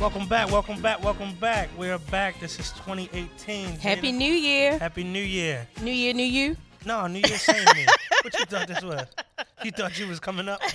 Welcome back. We're back. This is 2018. Happy Jada. New Year. Happy New Year. New Year, new you. No, New Year, same me. What you thought this was? You thought you was coming up?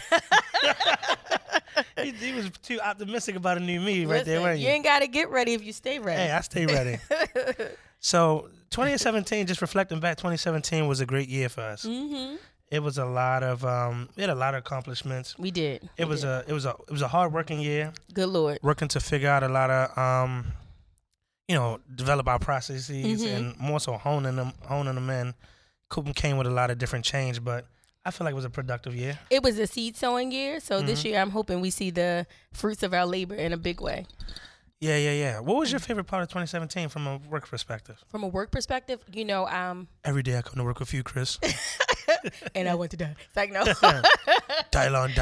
He was too optimistic about a new me right there, weren't You you? ain't got to get ready if you stay ready. Hey, I stay ready. So 2017, just reflecting back, 2017 was a great year for us. Mm-hmm. It was a lot of we had a lot of accomplishments. We did. It was a hard working year. Good Lord. Working to figure out a lot of develop our processes and more so honing them in. Coop came with a lot of different change, but I feel like it was a productive year. It was a seed sowing year, so this year I'm hoping we see the fruits of our labor in a big way. Yeah. What was your favorite part of 2017 from a work perspective? From a work perspective, Every day I come to work with you, Chris. and I want to die. It's like, no. Dial on.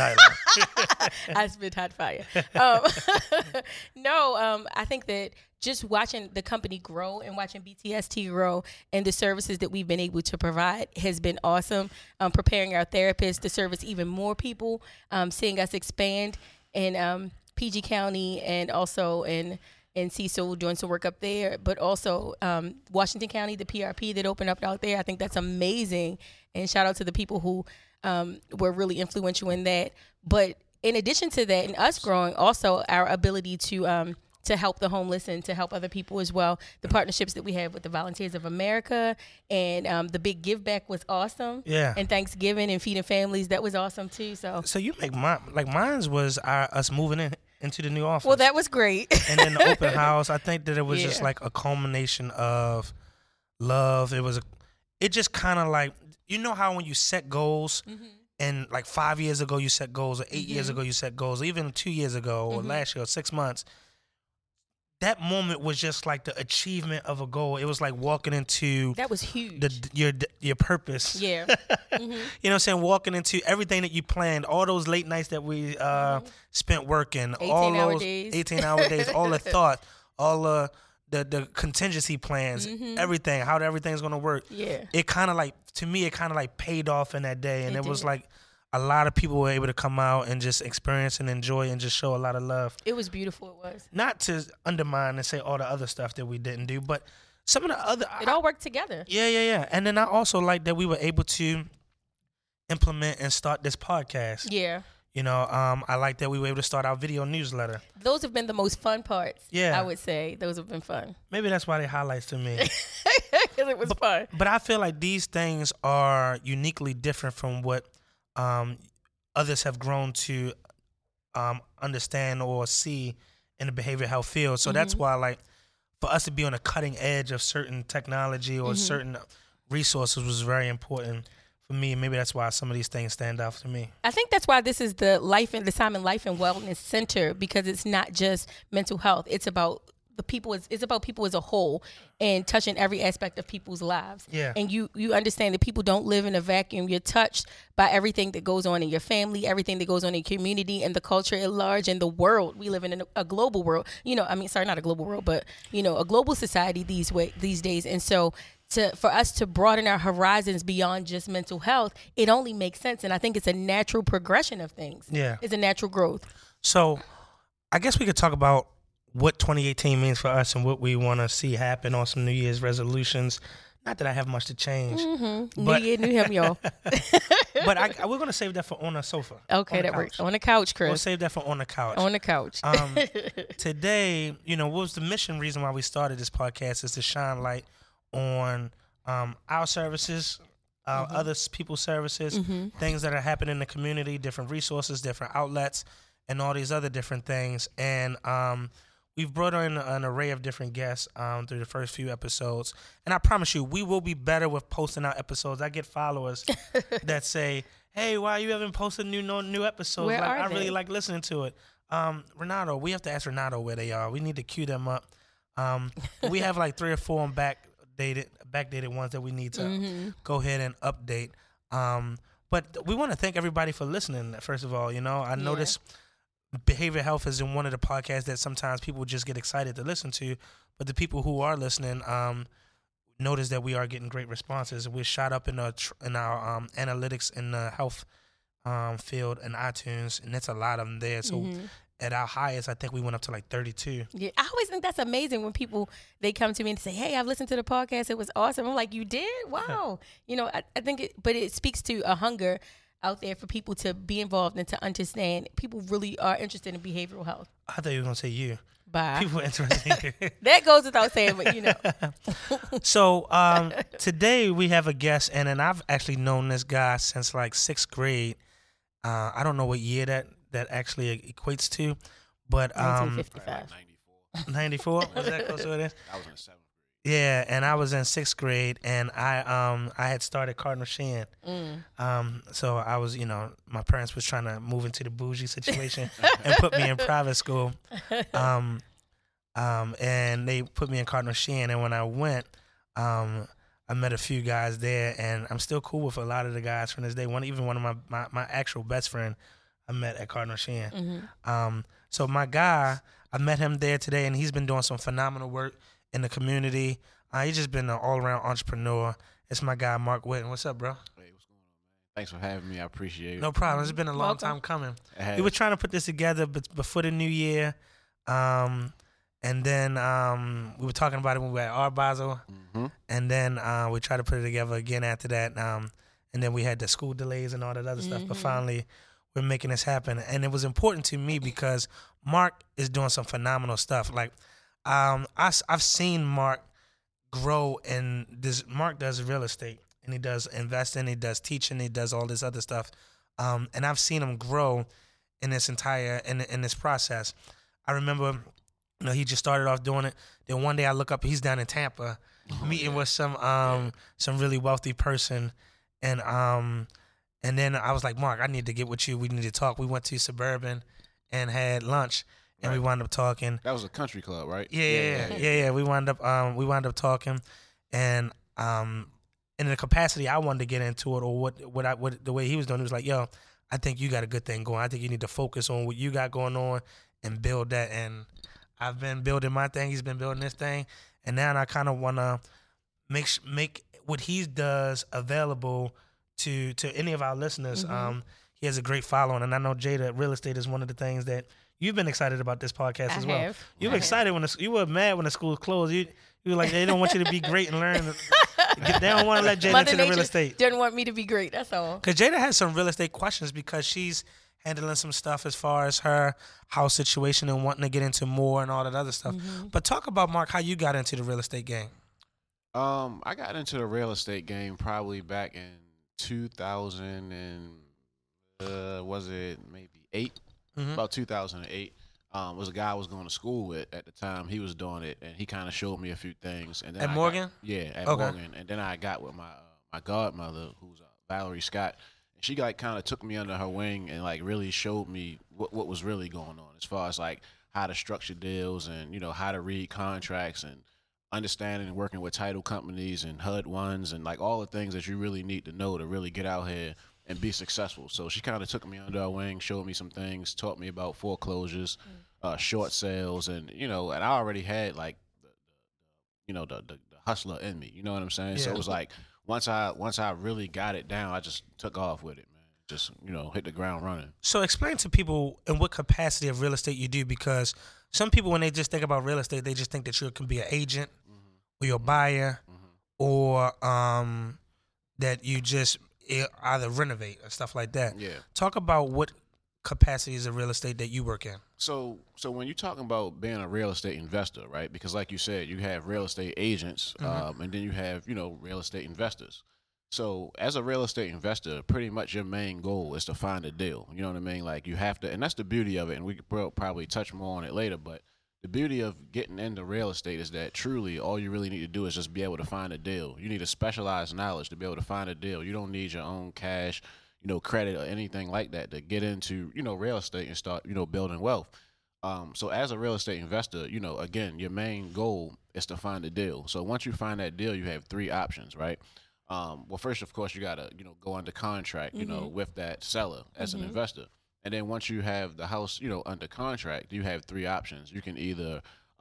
I spit hot fire. I think that just watching the company grow and watching BTST grow and the services that we've been able to provide has been awesome. Preparing our therapists to service even more people, seeing us expand in PG County and also in Cecil, doing some work up there, but also Washington County, the PRP that opened up out there. I think that's amazing. And shout out to the people who were really influential in that. But in addition to that, and us growing, also our ability to help the homeless and to help other people as well. The partnerships that we have with the Volunteers of America and the big give back was awesome. Yeah. And Thanksgiving and feeding families, that was awesome too. So you make mine's was us moving into the new office. Well, that was great. And then the open house, I think that it was just like a culmination of love. It just kind of like, you know how when you set goals and like 5 years ago you set goals, or 8 years ago you set goals, or even 2 years ago or last year or 6 months, that moment was just like the achievement of a goal. It was like walking into that was huge. your purpose. Yeah. You know what I'm saying? Walking into everything that you planned, all those late nights that we spent working, all those 18-hour days, all the thought, all the contingency plans, everything, how everything's going to work. Yeah. It kind of like, to me, it kind of like paid off in that day. And it was did. like a lot of people were able to come out and just experience and enjoy and just show a lot of love. It was beautiful. It was. Not to undermine and say all the other stuff that we didn't do, but some of the other... It all worked together. Yeah. And then I also like that we were able to implement and start this podcast. Yeah. I like that we were able to start our video newsletter. Those have been the most fun parts. Yeah. I would say those have been fun. Maybe that's why they highlights to me. Because it was fun. But I feel like these things are uniquely different from what others have grown to understand or see in the behavioral health field. So that's why, like, for us to be on the cutting edge of certain technology or certain resources was very important for me. Maybe that's why some of these things stand out to me. I think that's why this is the Simon Life and Wellness Center, because it's not just mental health. It's about the people. It's about people as a whole and touching every aspect of people's lives. Yeah. And you understand that people don't live in a vacuum. You're touched by everything that goes on in your family, everything that goes on in your community, and the culture at large, and the world. We live in a global world. Not a global world, but a global society these days. And so for us to broaden our horizons beyond just mental health, it only makes sense. And I think it's a natural progression of things. Yeah. It's a natural growth. So I guess we could talk about what 2018 means for us and what we want to see happen on some New Year's resolutions. Not that I have much to change. But, But, New Year, New Him, y'all. but we're going to save that for on the sofa. Okay, that works. On the couch, Chris. We'll save that for on the couch. On the couch. Today, what was the mission reason why we started this podcast is to shine light on our services, other people's services, things that are happening in the community, different resources, different outlets, and all these other different things. And we've brought in an array of different guests through the first few episodes. And I promise you, we will be better with posting our episodes. I get followers that say, hey, why you haven't posted new episodes? Where are I they? really like listening to it. Renato, we have to ask Renato where they are. We need to queue them up. We have like 3 or 4 backdated ones that we need to go ahead and update. But we want to thank everybody for listening, first of all. I noticed behavioral health is in one of the podcasts that sometimes people just get excited to listen to, but the people who are listening notice that we are getting great responses. We're shot up in our analytics in the health field in iTunes, and that's a lot of them there. So at our highest, I think we went up to like 32. Yeah, I always think that's amazing when people, they come to me and say, hey, I've listened to the podcast. It was awesome. I'm like, you did? Wow. I think but it speaks to a hunger out there for people to be involved and to understand. People really are interested in behavioral health. I thought you were going to say you. Bye. People are interested. That goes without saying, but So today we have a guest, and I've actually known this guy since like 6th grade. I don't know what year that actually equates to, but 1955. 94. Was that close to it? I was in 7th grade. Yeah, and I was in 6th grade, and I had started Cardinal Shan. So I was, my parents was trying to move into the bougie situation and put me in private school. And they put me in Cardinal Shan, and when I went, I met a few guys there, and I'm still cool with a lot of the guys from this day. Even one of my actual best friend I met at Cardinal Shan. So my guy, I met him there today, and he's been doing some phenomenal work in the community. He's just been an all-around entrepreneur. It's my guy, Mark Whitten. What's up, bro? Hey, what's going on, man? Thanks for having me. I appreciate it. No problem. It's been a long time coming. We were trying to put this together before the new year. And then we were talking about it when we were at Art Basel. And then we tried to put it together again after that. And then we had the school delays and all that other stuff. But finally, we're making this happen. And it was important to me because Mark is doing some phenomenal stuff. Like, I've seen Mark grow in this. Mark does real estate, and he does investing, he does teaching, he does all this other stuff. And I've seen him grow in this entire, in this process. I remember, he just started off doing it. Then one day I look up, he's down in Tampa, meeting with some really wealthy person. And then I was like, Mark, I need to get with you. We need to talk. We went to Suburban and had lunch. And we wound up talking. That was a country club, right? Yeah. We wound up talking, and in the capacity I wanted to get into it, or what the way he was doing, he was like, "Yo, I think you got a good thing going. I think you need to focus on what you got going on and build that." And I've been building my thing. He's been building this thing, and now I kind of want to make what he does available to any of our listeners. He has a great following, and I know Jada, real estate is one of the things that. You've been excited about this podcast as well. You were excited you were mad when the school closed. You were like, they don't want you to be great and learn. They don't want to let Jada into the real estate. Didn't want me to be great. That's all. Because Jada has some real estate questions because she's handling some stuff as far as her house situation and wanting to get into more and all that other stuff. But talk about, Mark, how you got into the real estate game. I got into the real estate game probably back in 2000 and was it maybe 8? About 2008, was a guy I was going to school with at the time. He was doing it, and he kind of showed me a few things. And then at Morgan? At Morgan. And then I got with my godmother, who's Valerie Scott. And she kind of took me under her wing and like really showed me what was really going on as far as like how to structure deals and how to read contracts and understanding and working with title companies and HUD ones and like all the things that you really need to know to really get out here and be successful. So she kind of took me under her wing, showed me some things, taught me about foreclosures, short sales, and and I already had like the hustler in me. You know what I'm saying? Yeah. So it was like once I really got it down, I just took off with it, man. Just hit the ground running. So explain to people in what capacity of real estate you do, because some people when they just think about real estate, they just think that you can be an agent or you're a buyer or that you just either renovate or stuff like that. Yeah. Talk about what capacities of real estate that you work in. So when you're talking about being a real estate investor, right? Because like you said, you have real estate agents, and then you have, real estate investors. So as a real estate investor, pretty much your main goal is to find a deal. You know what I mean? Like you have to, and that's the beauty of it. And we could probably touch more on it later, but the beauty of getting into real estate is that truly all you really need to do is just be able to find a deal. You need a specialized knowledge to be able to find a deal. You don't need your own cash, credit or anything like that to get into, real estate and start, building wealth. So as a real estate investor, again, your main goal is to find a deal. So once you find that deal, you have 3 options, right? Well, first, of course, you got to, go under contract, with that seller as an investor. And then once you have the house, under contract, you have 3 options. You can either,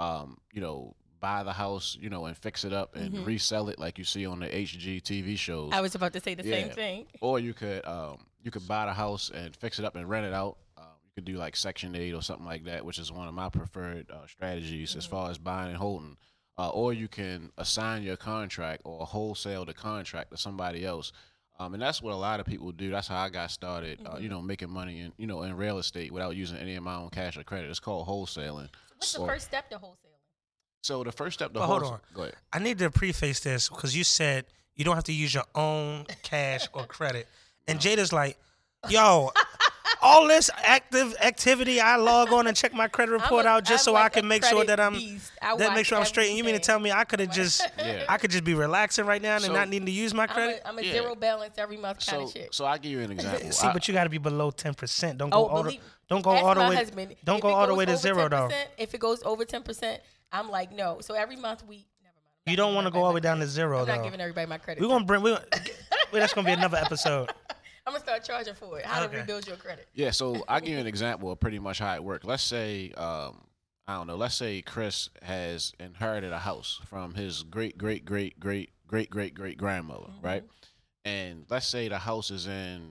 buy the house, and fix it up and resell it like you see on the HGTV shows. I was about to say the same thing. Or you could buy the house and fix it up and rent it out. You could do like Section 8 or something like that, which is one of my preferred strategies as far as buying and holding. Or you can assign your contract or wholesale the contract to somebody else. And that's what a lot of people do. That's how I got started, making money in real estate without using any of my own cash or credit. It's called wholesaling. What's the first step to wholesaling? So the first step to hold on. Go ahead. I need to preface this because you said you don't have to use your own cash or credit. And Jada's like, yo, all this activity, I log on and check my credit report out just so I can make sure that I'm straight. And you mean to tell me I could have just I could just be relaxing right now and not needing to use my credit? I'm a zero balance every month kind of chick. So I'll give you an example. See, but you got to be below 10%. Don't go all the way to zero though. If it goes over 10%, I'm like, no. So every month you don't want to go all the way down to zero though. I'm not giving everybody my credit. That's gonna be another episode. I'm going to start charging for it. How to rebuild your credit. Yeah, so I'll give you an example of pretty much how it works. Let's say, I don't know, let's say Chris has inherited a house from his great-great-great-great-great-great-grandmother, right? And let's say the house is in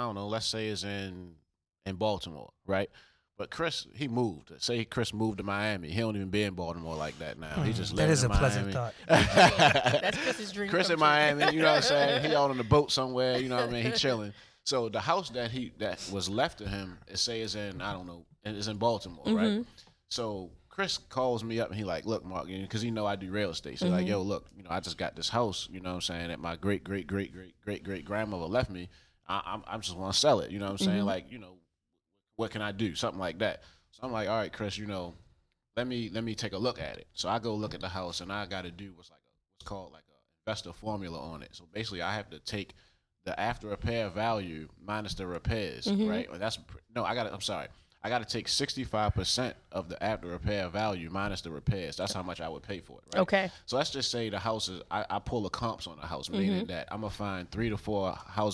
Baltimore, right? But Chris, he moved. Say Chris moved to Miami. He don't even be in Baltimore like that now. He just lives in Miami. That is a pleasant thought. That's Chris's dream. Chris in Miami, you know what I'm saying? He out on the boat somewhere, you know what I mean? He chilling. So the house that was left to him, is in, I don't know, is in Baltimore, right? So Chris calls me up and he like, look, Mark, because he know I do real estate. So like, yo, look, I just got this house, you know what I'm saying, that my great-great-great-great-great-great-grandmother left me. I just want to sell it, you know what I'm saying? Like, what can I do? Something like that. So I'm like, all right, Chris, let me take a look at it. So I go look at the house and I got to do what's called like a investor formula on it. So basically I have to take the after repair value minus the repairs, right? Or I got to take 65% of the after repair value minus the repairs. That's how much I would pay for it, right? Okay. So let's just say the house is, I pull the comps on the house, meaning that I'm going to find 3 to 4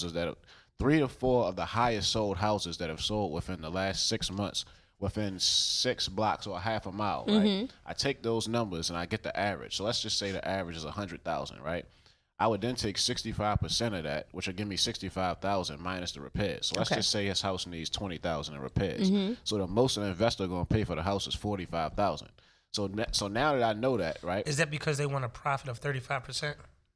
of the highest sold houses that have sold within the last 6 months within 6 blocks or half a mile, right? I take those numbers and I get the average. So let's just say the average is 100,000, right? I would then take 65% of that, which would give me 65,000 minus the repairs. So let's just say his house needs 20,000 in repairs. So the most an investor going to pay for the house is 45,000. So now that I know that, right? Is that because they want a profit of 35%?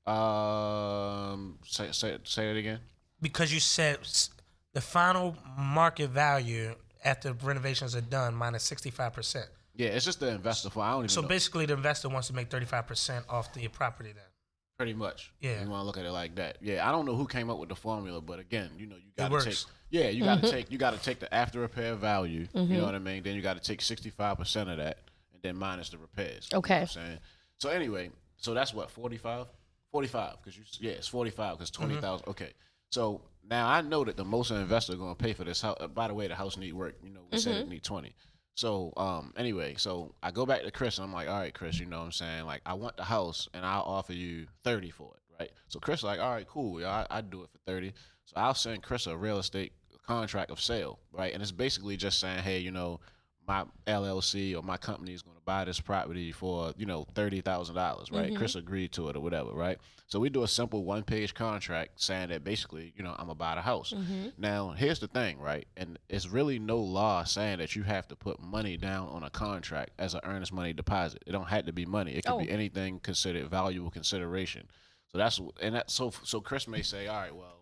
Say it again. Because you said the final market value after renovations are done minus 65%. Yeah, it's just the investor for. I don't even. So know. Basically, the investor wants to make 35% off the property then. Pretty much. Yeah. You want to look at it like that. Yeah, I don't know who came up with the formula, but again, you got to take. Yeah, you got to take the after repair value. You know what I mean? Then you got to take 65% of that, and then minus the repairs. Okay. You know what I'm saying? So anyway, so that's what 45. 45 because it's 45 because 20,000. Okay. So now I know that the most an investor going to pay for this house. By the way, the house need work. We said it need 20. So anyway, so I go back to Chris and I'm like, all right, Chris, you know what I'm saying? Like, I want the house and I'll offer you 30 for it, right? So Chris like, all right, cool. I'd do it for 30. So I'll send Chris a real estate contract of sale, right? And it's basically just saying, hey, my LLC or my company is going to buy this property for, $30,000, right? Chris agreed to it or whatever, right? So we do a simple 1-page contract saying that basically, I'm going to buy the house. Now, here's the thing, right? And it's really no law saying that you have to put money down on a contract as an earnest money deposit. It don't have to be money. It could be anything considered valuable consideration. So so Chris may say, all right, well,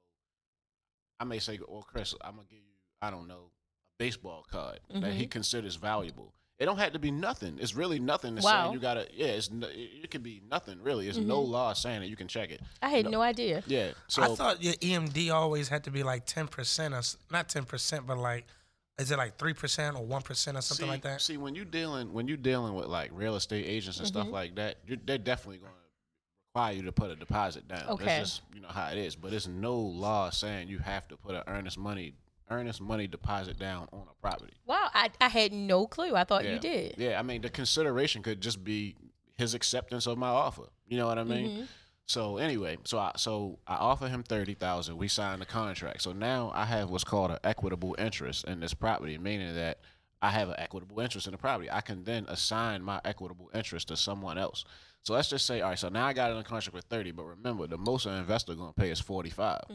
I may say, well, Chris, I'm going to give you, I don't know, baseball card that he considers valuable. It don't have to be nothing. It's really nothing to say you gotta. Yeah, it could be nothing really. It's no law saying that you can check it. I had no idea. Yeah, so I thought your EMD always had to be like 10% or not 10%, but like is it like 3% or 1% or something like that? See, when you dealing with like real estate agents and stuff like that, they're definitely going to require you to put a deposit down. Okay, that's just how it is. But there's no law saying you have to put an earnest money deposit down on a property. Wow, I had no clue. I thought you did. Yeah, I mean, the consideration could just be his acceptance of my offer. You know what I mean? So anyway, so I offer him $30,000. We sign the contract. So now I have what's called an equitable interest in this property, meaning that I have an equitable interest in the property. I can then assign my equitable interest to someone else. So let's just say, all right, so now I got it in a contract with 30, but remember, the most an investor going to pay is 45.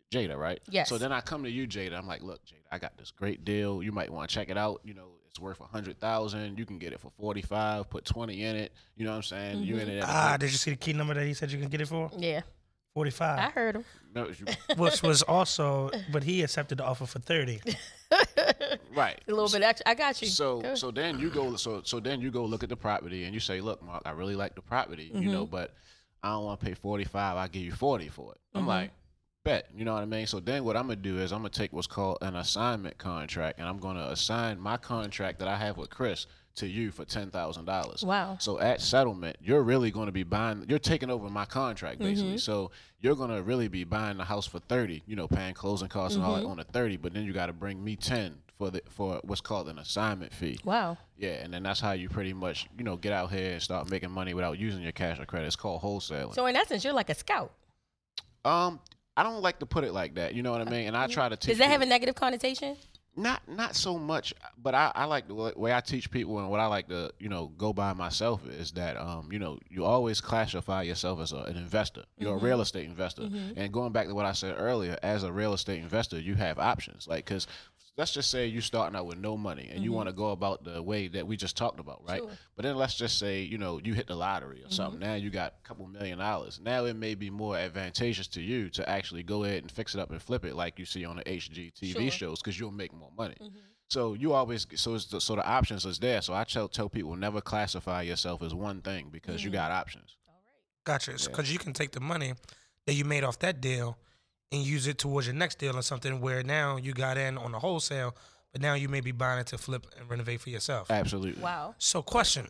Jada, right? Yes. So then I come to you, Jada. I'm like, look, Jada, I got this great deal. You might want to check it out. You know, it's worth $100,000. You can get it for 45. Put 20 in it. You know what I'm saying? You in it. Did you see the key number that he said you can get it for? Yeah. 45. I heard him. No, Which was also, but he accepted the offer for 30. right. A little bit extra. I got you. So then you go then you go look at the property and you say, look, Mark, I really like the property, you know, but I don't want to pay 45. I'll give you 40 for it. I'm like, bet. You know what I mean? So then what I'm gonna do is I'm gonna take what's called an assignment contract, and I'm gonna assign my contract that I have with Chris to you for $10,000. Wow. So at settlement, you're really going to be buying. You're taking over my contract basically. So you're going to really be buying the house for 30. You know, paying closing costs and all that on the 30. But then you got to bring me 10 for what's called an assignment fee. Wow. Yeah, and then that's how you pretty much get out here and start making money without using your cash or credit. It's called wholesaling. So in essence, you're like a scout. I don't like to put it like that. You know what I mean? And I try to teach. Does that have people- a negative connotation? Not so much, but I like the way I teach people, and what I like to go by myself is that you always classify yourself as an investor. You're a real estate investor, and going back to what I said earlier, as a real estate investor, you have options. Like, because let's just say you're starting out with no money and you want to go about the way that we just talked about, right? Sure. But then let's just say you hit the lottery or something. Now you got a couple $1 million. Now it may be more advantageous to you to actually go ahead and fix it up and flip it like you see on the HGTV shows, because you'll make more money. So you always so the options is there. So I tell people, never classify yourself as one thing, because you got options. Gotcha. Because you can take the money that you made off that deal and use it towards your next deal or something, where now you got in on the wholesale, but now you may be buying it to flip and renovate for yourself. Absolutely. Wow. So question.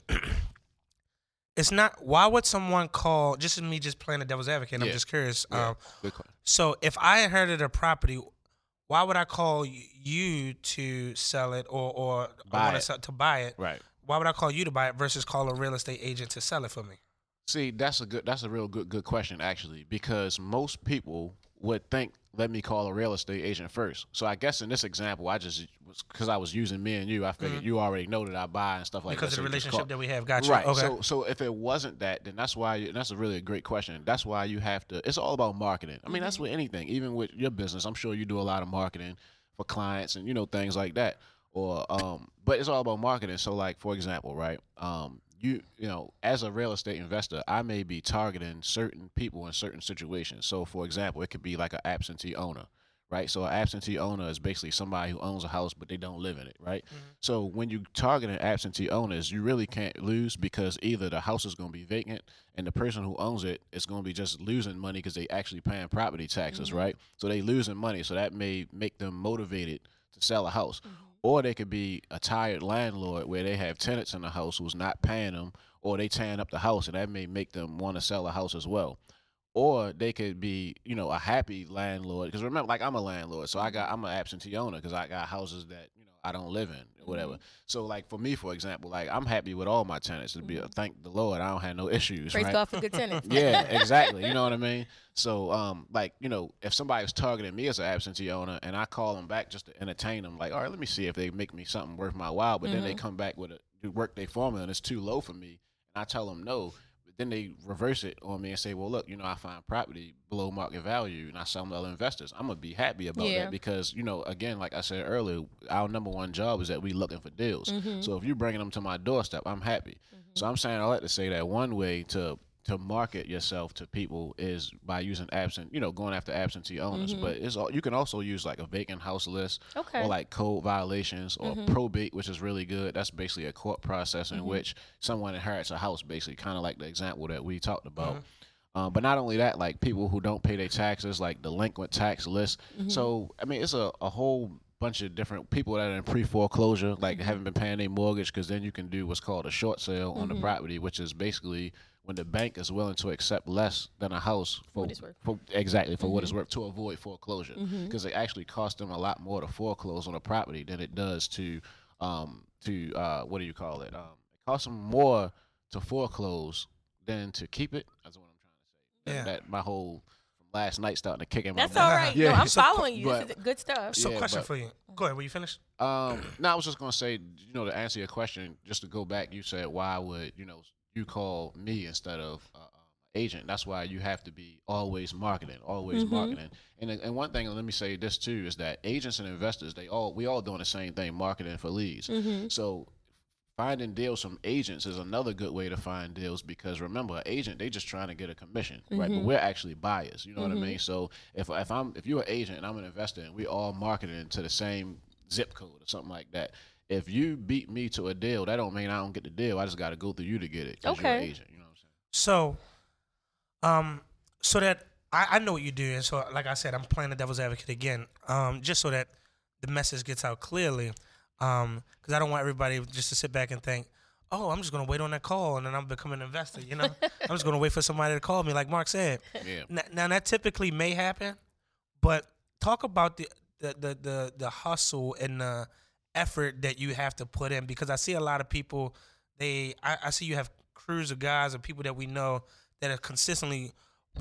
It's not, why would someone call, just me just playing the devil's advocate, I'm just curious. Yeah. Good question. So if I inherited a property, why would I call you to sell it or to buy it? Right. Why would I call you to buy it versus call a real estate agent to sell it for me? See, that's a real good question, actually, because most people would think, let me call a real estate agent first. So I guess in this example, because I was using me and you, I figured you already know that I buy and stuff like that. Because of the relationship that we have. Gotcha. Right. Okay. So if it wasn't that, then that's why, and that's a really great question. That's why you have to, it's all about marketing. I mean, that's with anything, even with your business. I'm sure you do a lot of marketing for clients and, things like that. Or, but it's all about marketing. So like, for example, right, as a real estate investor, I may be targeting certain people in certain situations. So, for example, it could be like an absentee owner, right? So, an absentee owner is basically somebody who owns a house, but they don't live in it, right? So, when you target absentee owners, you really can't lose, because either the house is going to be vacant and the person who owns it is going to be just losing money because they actually paying property taxes, right? So, they losing money. So, that may make them motivated to sell a house. Or they could be a tired landlord where they have tenants in the house who's not paying them, or they tearing up the house, and that may make them want to sell a house as well. Or they could be, a happy landlord, because remember, like, I'm a landlord, so I'm an absentee owner because I got houses that I don't live in, or whatever. So, like, for me, for example, like, I'm happy with all my tenants. To be thank the Lord, I don't have no issues. Praise right? God for good tenants. Yeah, exactly. You know what I mean? So, if somebody's targeting me as an absentee owner and I call them back just to entertain them, like, all right, let me see if they make me something worth my while, but then they come back with a work they formula and it's too low for me, and I tell them no, but then they reverse it on me and say, well, look, I find property below market value and I sell them to other investors. I'm going to be happy about that, because, again, like I said earlier, our number one job is that we looking for deals. So if you're bringing them to my doorstep, I'm happy. So I'm saying, I like to say that one way to market yourself to people is by using going after absentee owners. But you can also use like a vacant house list, or like code violations, or probate, which is really good. That's basically a court process in which someone inherits a house, basically, kind of like the example that we talked about. But not only that, like people who don't pay their taxes, like delinquent tax list. So, I mean, it's a whole bunch of different people that are in pre-foreclosure, like haven't been paying their mortgage, because then you can do what's called a short sale on the property, which is basically when the bank is willing to accept less than a house for what it's worth, to avoid foreclosure, because it actually costs them a lot more to foreclose on a property than it does to what do you call it? It costs them more to foreclose than to keep it. That's what I'm trying to say. That my whole last night starting to kick in my That's brain. all right. Yeah. No, I'm following you. But- This is good stuff. So, Yeah, question but- for you. Go ahead. Were you finished? No, I was just gonna say, to answer your question, just to go back, you said why would you call me instead of agent. That's why you have to be always marketing, always marketing. And one thing, let me say this too, is that agents and investors, we all doing the same thing, marketing for leads. So finding deals from agents is another good way to find deals, because remember, an agent, they just trying to get a commission, right? But we're actually buyers, you know what I mean? So if you're an agent and I'm an investor and we all marketing to the same zip code or something like that, if you beat me to a deal, that don't mean I don't get the deal. I just got to go through you to get it. You're an agent, you know what I'm So, saying? so that I know what you do, and so like I said, I'm playing the devil's advocate again, just so that the message gets out clearly, because I don't want everybody just to sit back and think, oh, I'm just gonna wait on that call and then I'm becoming an investor. You know, I'm just gonna wait for somebody to call me, like Mark said. Yeah. Now that typically may happen, but talk about the hustle and the effort that you have to put in, because I see a lot of people. I see you have crews of guys or people that we know that are consistently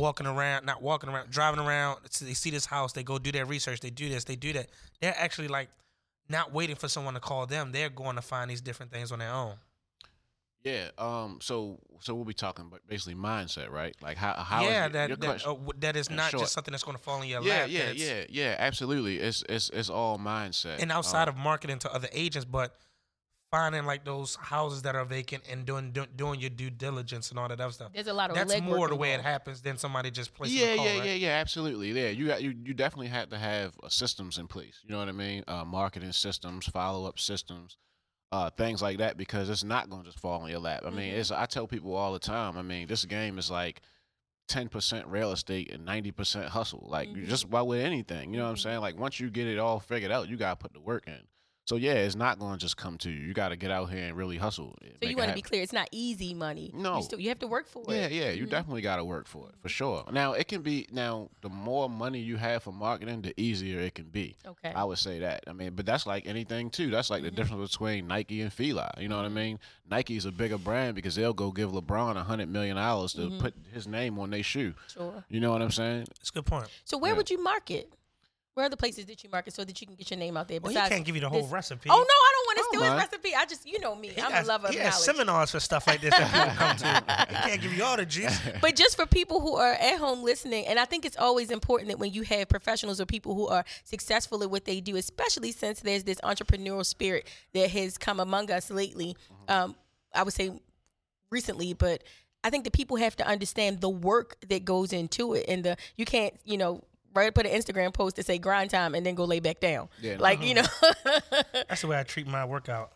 driving around. They see this house, they go do their research, they do this, they do that. They're actually like not waiting for someone to call them. They're going to find these different things on their own. Yeah. So we'll be talking about basically mindset, right? Like how that is not just something that's going to fall in your lap. Yeah. Absolutely. It's all mindset. And outside of marketing to other agents, but finding like those houses that are vacant and doing your due diligence and all that other stuff. There's a lot of that's more the way it happens than somebody just placing a call, right? Yeah, absolutely. Yeah, you definitely have to have systems in place. You know what I mean? Marketing systems, follow-up systems, things like that, because it's not going to just fall in your lap. I mean, I tell people all the time, I mean, this game is like 10% real estate and 90% hustle. Like just with anything, you know what I'm saying? Like once you get it all figured out, you got to put the work in. So, yeah, it's not going to just come to you. You got to get out here and really hustle. So you want to be clear, it's not easy money. No. You have to work for it. Yeah, you definitely got to work for it, for sure. Now, the more money you have for marketing, the easier it can be. Okay. I would say that. I mean, but that's like anything, too. That's like the difference between Nike and Fila. You know what I mean? Nike's a bigger brand because they'll go give LeBron $100 million to put his name on their shoe. Sure. You know what I'm saying? That's a good point. So where would you market? Where are the places that you market so that you can get your name out there? Well, he can't give you the whole recipe. Oh, no, I don't want to steal his recipe. I just, you know me. I'm a lover of knowledge. He has seminars for stuff like this that people come to. He can't give you all the juice. But just for people who are at home listening, and I think it's always important that when you have professionals or people who are successful at what they do, especially since there's this entrepreneurial spirit that has come among us lately, I would say recently, but I think that people have to understand the work that goes into it. And you can't, put an Instagram post to say grind time and then go lay back down. Yeah, That's the way I treat my workout.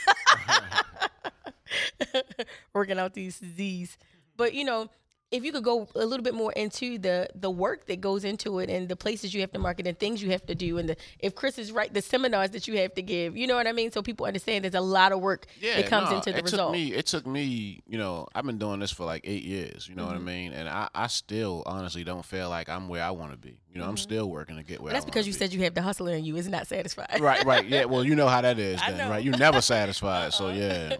Working out these Z's. But, if you could go a little bit more into the work that goes into it and the places you have to market and things you have to do, and if Chris is right, the seminars that you have to give, you know what I mean? So people understand there's a lot of work that comes into the result. It took me, I've been doing this for like 8 years, you know what I mean? And I still honestly don't feel like I'm where I want to be. I'm still working to get where I want to be. That's because you said you have the hustler in you is not satisfied. Right. Yeah, well, you know how that is then, right? You're never satisfied, so yeah.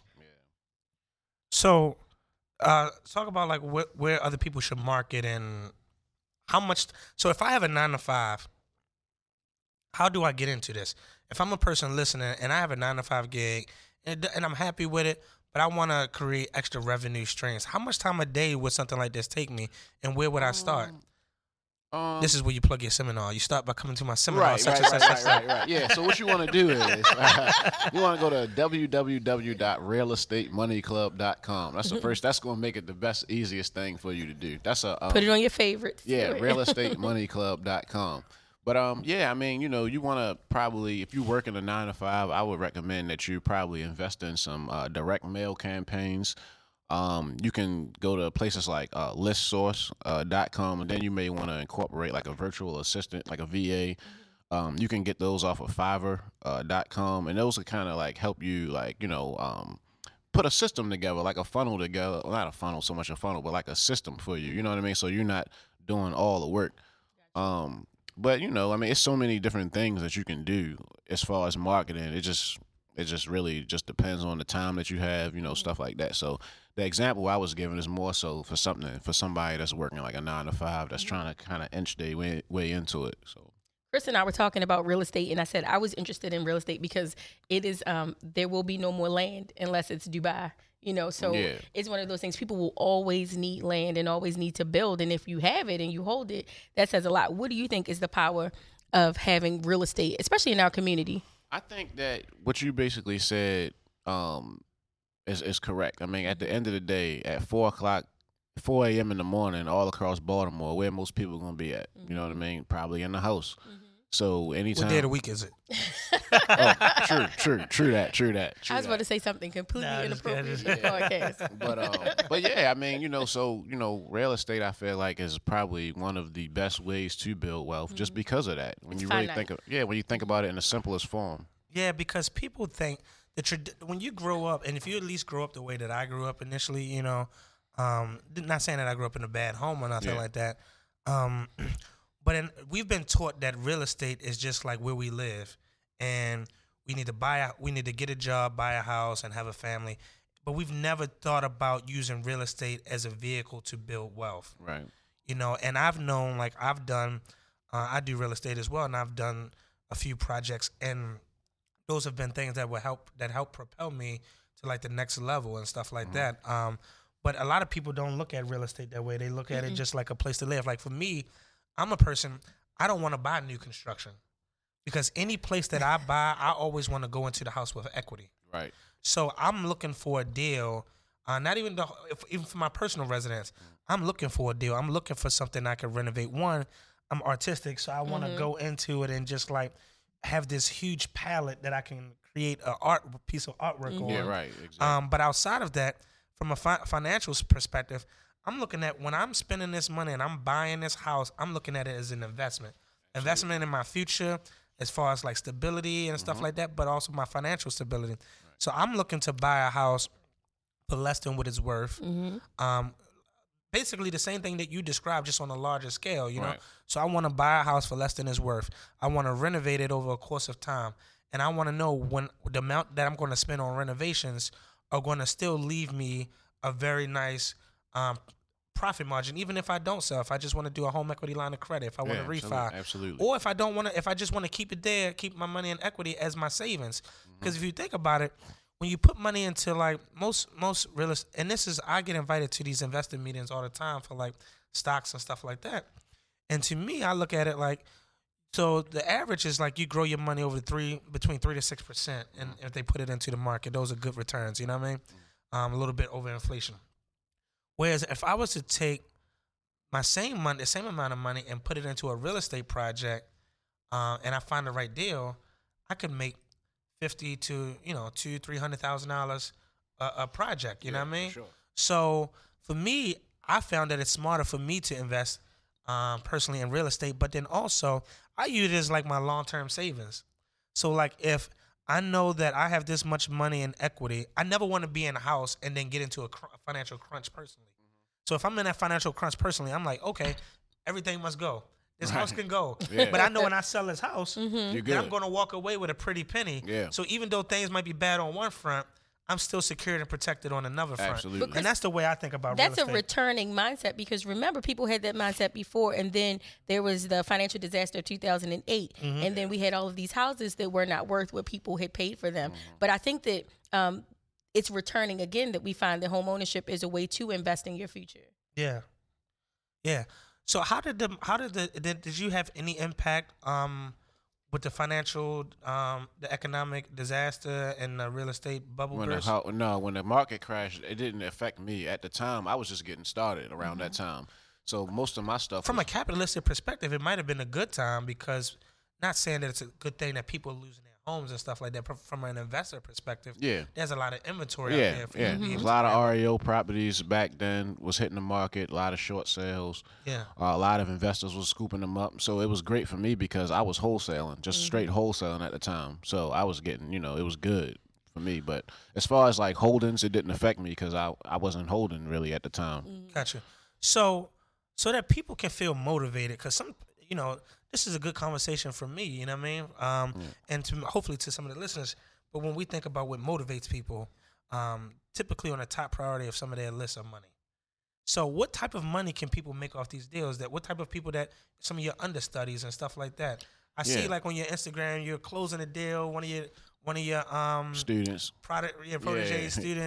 So... talk about like where other people should market and how much. So if I have a 9-to-5, how do I get into this? If I'm a person listening and I have a 9-to-5 gig and I'm happy with it, but I want to create extra revenue streams, how much time a day would something like this take me, and where would I start? This is where you plug your seminar. You start by coming to my seminar. Right. Yeah. So what you want to do is you want to go to www.realestatemoneyclub.com. That's the first. That's going to make it the best, easiest thing for you to do. That's put it on your favorites. Yeah, realestatemoneyclub.com. But I mean, you want to probably, if you work in a 9-to-5, I would recommend that you probably invest in some direct mail campaigns. You can go to places like listsource.com, and then you may want to incorporate like a virtual assistant, like a VA. You can get those off of Fiverr.com, and those will kind of like help you put a system together, like a funnel together. Well, not a funnel, so much a funnel, but like a system for you. You know what I mean? So you're not doing all the work. But I mean, it's so many different things that you can do as far as marketing. It just really just depends on the time that you have, stuff like that. So the example I was giving is more so for somebody that's working like a 9-to-5 that's trying to kind of inch their way into it. So Chris and I were talking about real estate, and I said I was interested in real estate because it is there will be no more land unless it's Dubai. So it's one of those things. People will always need land and always need to build. And if you have it and you hold it, that says a lot. What do you think is the power of having real estate, especially in our community? I think that what you basically said is correct. I mean, at the end of the day, at 4 a.m. in the morning, all across Baltimore, where most people are going to be at, you know what I mean? Probably in the house. So anytime. What day of the week is it? True that. I was about to say something completely inappropriate for the podcast. But yeah, I mean, real estate, I feel like is probably one of the best ways to build wealth, just because of that. When you really when you think about it in the simplest form. Yeah, because people think that when you grow up, and if you at least grow up the way that I grew up initially, not saying that I grew up in a bad home or nothing like that. But we've been taught that real estate is just like where we live, and we need to get a job, buy a house, and have a family. But we've never thought about using real estate as a vehicle to build wealth. Right. And I've known, like I do real estate as well, and I've done a few projects, and those have been things that help propel me to like the next level and stuff like that. But a lot of people don't look at real estate that way. They look at it just like a place to live. Like for me, I'm a person, I don't want to buy new construction, because any place that I buy, I always want to go into the house with equity. Right. So I'm looking for a deal, not even even for my personal residence. I'm looking for a deal. I'm looking for something I can renovate. One, I'm artistic, so I want to go into it and just like have this huge palette that I can create a piece of artwork on. Yeah, right. Exactly. But outside of that, from a financial perspective, I'm looking at when I'm spending this money and I'm buying this house, I'm looking at it as an investment. Investment in my future as far as like stability and stuff like that, but also my financial stability. Right. So I'm looking to buy a house for less than what it's worth. Basically the same thing that you described, just on a larger scale, you know? Right. So I want to buy a house for less than it's worth. I want to renovate it over a course of time. And I want to know when the amount that I'm going to spend on renovations are going to still leave me a very nice profit margin, even if I don't sell. If I just want to do a home equity line of credit, if I want to refi, absolutely, or if I don't want to, if I just want to keep it there, keep my money in equity as my savings. Because if you think about it, when you put money into like most real estate, and I get invited to these investor meetings all the time for like stocks and stuff like that. And to me, I look at it like, so the average is like you grow your money over between 3 to 6%, and if they put it into the market, those are good returns. You know what I mean? A little bit over inflation. Whereas if I was to take my same amount of money and put it into a real estate project, and I find the right deal, I could make $50,000 to $200,000-$300,000 a project. You know what I mean? For sure. So for me, I found that it's smarter for me to invest personally in real estate, but then also I use it as like my long-term savings. So like if I know that I have this much money in equity, I never want to be in a house and then get into a financial crunch personally. So if I'm in that financial crunch personally, I'm like, okay, everything must go. This house can go. Yeah. But I know when I sell this house, then I'm going to walk away with a pretty penny. Yeah. So even though things might be bad on one front, I'm still secured and protected on another front. Absolutely. And that's the way I think about real estate. That's a returning mindset, because remember, people had that mindset before, and then there was the financial disaster of 2008, and then we had all of these houses that were not worth what people had paid for them. But I think that it's returning again, that we find that home ownership is a way to invest in your future. Yeah. Yeah. So did you have any impact with the financial, the economic disaster and the real estate bubble burst? When the market crashed, it didn't affect me. At the time, I was just getting started around that time. So most of my stuff from a capitalistic perspective, it might have been a good time, because not saying that it's a good thing that people are losing their homes and stuff like that. From an investor perspective, there's a lot of inventory out there. A lot of REO properties back then was hitting the market, a lot of short sales. Yeah. A lot of investors was scooping them up. So it was great for me because I was wholesaling, just straight wholesaling at the time. So I was getting, it was good for me. But as far as like holdings, it didn't affect me because I wasn't holding really at the time. Gotcha. So that people can feel motivated, because this is a good conversation for me, you know what I mean? And hopefully to some of the listeners. But when we think about what motivates people, typically on the top priority of some of their lists are money. So what type of money can people make off these deals? What type of people that some of your understudies and stuff like that? I see like on your Instagram, you're closing a deal, one of your students, protege students.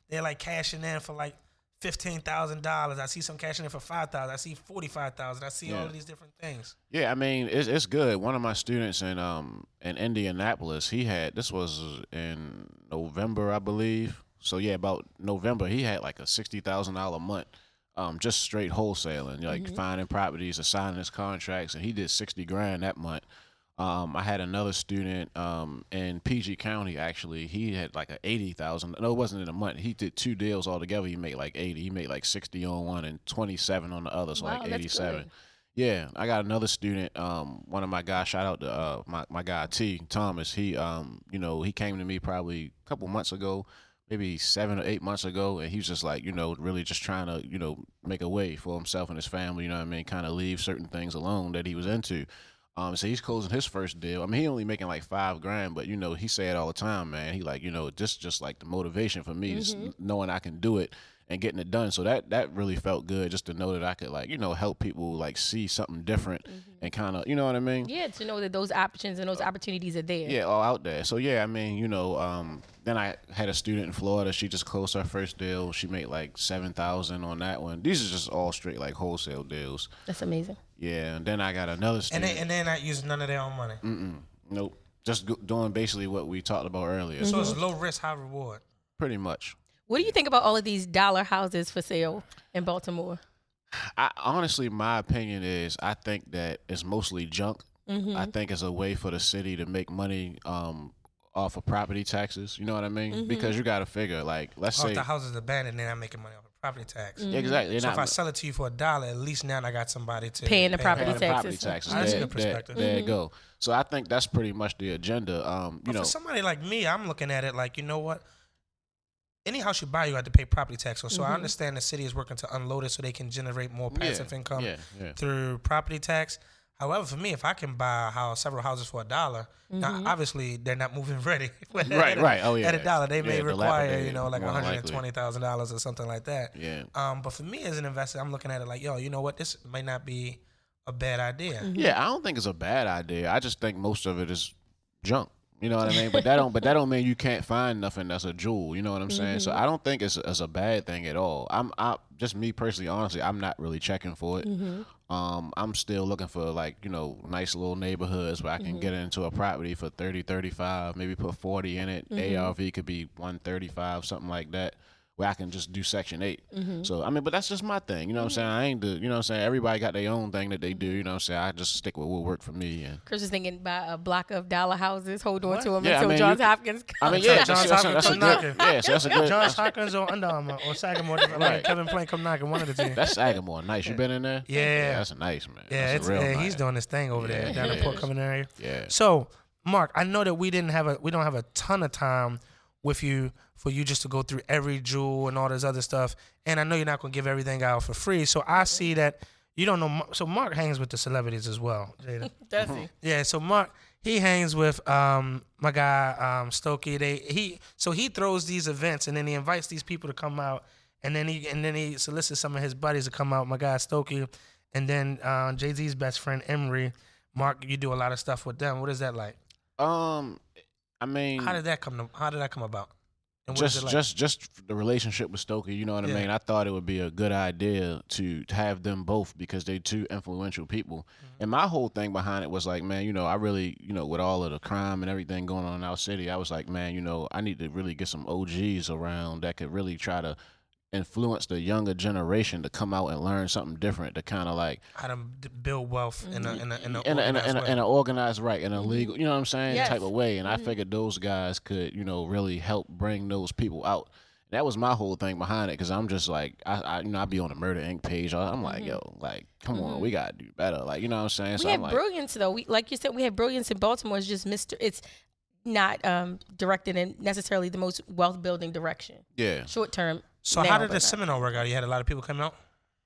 they're like cashing in for like $15,000. I see some cashing in for $5,000. I see $45,000. I see all of these different things. Yeah, I mean, it's good. One of my students in Indianapolis, this was in November, I believe. So yeah, about November, he had like a $60,000 a month, just straight wholesaling, like finding properties, assigning his contracts, and he did $60,000 that month. I had another student in PG County. Actually, he had like a $80,000. No, it wasn't in a month. He did 2 deals altogether. He made like 80. He made like 60 on one and 27 on the other, so like 87. Yeah, I got another student. One of my guys. Shout out to my guy T Thomas. He he came to me probably a couple months ago, maybe 7 or 8 months ago, and he was just like, really just trying to, make a way for himself and his family, you know what I mean, kind of leave certain things alone that he was into. So he's closing his first deal. I mean, he only making like $5,000, but, he say it all the time, man. He like, this just like the motivation for me is knowing I can do it and getting it done. So that really felt good just to know that I could like, help people like see something different and kind of, you know what I mean? Yeah, to know that those options and those opportunities are there. Yeah, all out there. So yeah, I mean, then I had a student in Florida. She just closed her first deal. She made like $7,000 on that one. These are just all straight like wholesale deals. That's amazing. Yeah, and then I got another student. And they're not using none of their own money. Nope. Just doing basically what we talked about earlier. So it's low risk, high reward. Pretty much. What do you think about all of these dollar houses for sale in Baltimore? Honestly, my opinion is I think that it's mostly junk. I think it's a way for the city to make money off of property taxes. You know what I mean? Because you got to figure, like, let's say the house is abandoned, they're not making money off of property tax. Exactly. So if I sell it to you for $1, at least now I got somebody to paying the property property taxes. taxes. That's a good perspective. There you go. So I think that's pretty much the agenda. For somebody like me, I'm looking at it like, you know what? Any house you buy, you have to pay property tax on. So I understand the city is working to unload it so they can generate more passive income through property tax. However, for me, if I can buy a house, several houses for $1, now obviously they're not moving ready. Right. Oh yeah. At $1, they may require like $120,000 $120,000 or something like that. Yeah. But for me as an investor, I'm looking at it like, you know what? This might not be a bad idea. Yeah, I don't think it's a bad idea. I just think most of it is junk. You know what I mean? But that don't mean you can't find nothing that's a jewel. You know what I'm saying? So I don't think it's a bad thing at all. I just me personally, honestly, I'm not really checking for it. I'm still looking for like, nice little neighborhoods where I can get into a property for 30, 35, maybe put 40 in it. ARV could be 135, something like that, where I can just do Section 8. So, I mean, but that's just my thing. You know what I'm saying? I ain't you know what I'm saying? Everybody got their own thing that they do. You know what I'm saying? I just stick with what work for me. And Chris is thinking buy a block of dollar houses, hold on to them Yeah, I until mean, Johns Hopkins I mean, comes. yeah, Johns that's Hopkins a come good. knocking. Yeah, so that's a good. Johns Hopkins or Under Armour or Sagamore, like Kevin Plank come knocking, one of the two. That's Sagamore. Nice. You been in there? Yeah. That's nice, man. Yeah, That's real nice. he's doing this thing over there down in he Port is. Covington area. Yeah. So, Mark, I know that we don't have a ton of time with you for you just to go through every jewel and all this other stuff, and I know you're not going to give everything out for free. So I see that you don't know. So Mark hangs with the celebrities as well, Jada. Does he? Yeah. So Mark, he hangs with my guy Stokey. He throws these events and then he invites these people to come out, and then he solicits some of his buddies to come out. My guy Stokey, and then Jay-Z's best friend Emery. Mark, you do a lot of stuff with them. What is that like? I mean, How did that come about? And what is it like? just the relationship with Stokey, you know what I mean? I thought it would be a good idea to have them both because they two influential people. And my whole thing behind it was like, man, I really, with all of the crime and everything going on in our city, I was like, man, I need to really get some OGs around that could really try to influence the younger generation to come out and learn something different, to kind of like how to build wealth in an organized right, in a legal, you know what I'm saying, Yes. type of way. And I figured those guys could, really help bring those people out. That was my whole thing behind it, because I'm just like, I be on the Murder Inc. page. I'm like, yo, like, come on, we gotta do better. Like, you know what I'm saying? We So have I'm like, brilliance though. Like you said, we have brilliance in Baltimore. It's just it's not directed in necessarily the most wealth building direction. yeah. Short term. So how did the seminar work out? You had a lot of people coming out?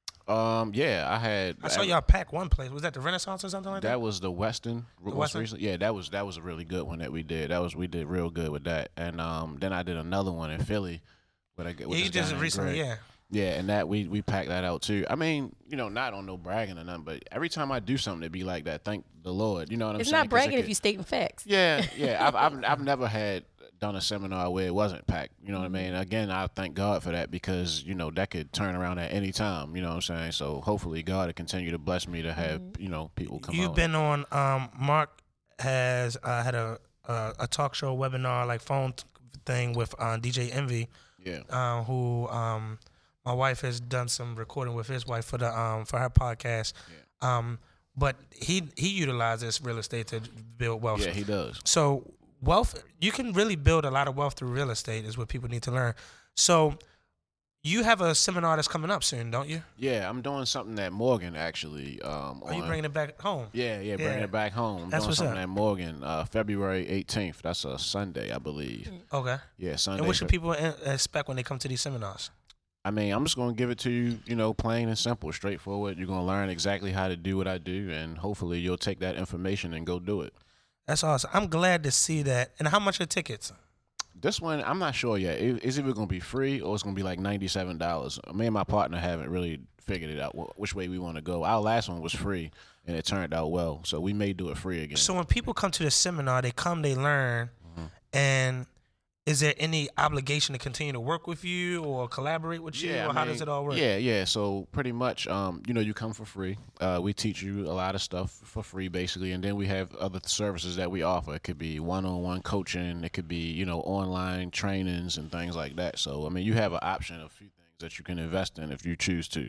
Yeah, I saw y'all pack one place. Was that the Renaissance or something like that? That was the Weston. Most Weston? recently. Yeah, that was a really good one that we did. We did real good with that. And then I did another one in Philly. You did it recently, yeah. Yeah, and that we packed that out too. I mean, not on no bragging or nothing, but every time I do something, it be like that. Thank the Lord. You know what I'm saying? It's not bragging if you stating facts. Yeah. I've never had done a seminar where it wasn't packed. You know what I mean? Again, I thank God for that because, you know, that could turn around at any time. You know what I'm saying? So hopefully God will continue to bless me to have, you know, people come You've out. been on, Mark has had a talk show webinar, like phone thing with DJ Envy, Yeah. who my wife has done some recording with his wife for the for her podcast. Yeah. But he utilizes real estate to build wealth. Yeah, he does. So wealth, you can really build a lot of wealth through real estate is what people need to learn. So you have a seminar that's coming up soon, don't you? Yeah, I'm doing something at Morgan actually. Are you bringing it back home? Yeah, bringing it back home. I'm That's doing what's something up. at Morgan, February 18th. That's a Sunday, I believe. Okay. Yeah, Sunday. And what should people expect when they come to these seminars? I mean, I'm just going to give it to you, you know, plain and simple, straightforward. You're going to learn exactly how to do what I do, and hopefully you'll take that information and go do it. That's awesome. I'm glad to see that. And how much are tickets? This one, I'm not sure yet. It's either going to be free or it's going to be like $97. Me and my partner haven't really figured it out which way we want to go. Our last one was free, and it turned out well, so we may do it free again. So when people come to the seminar, they come, they learn, and is there any obligation to continue to work with you or collaborate with you, or how does it all work? Yeah. So pretty much, you know, you come for free. We teach you a lot of stuff for free, basically, and then we have other services that we offer. It could be one-on-one coaching. It could be, you know, online trainings and things like that. So, I mean, you have an option of a few things that you can invest in if you choose to.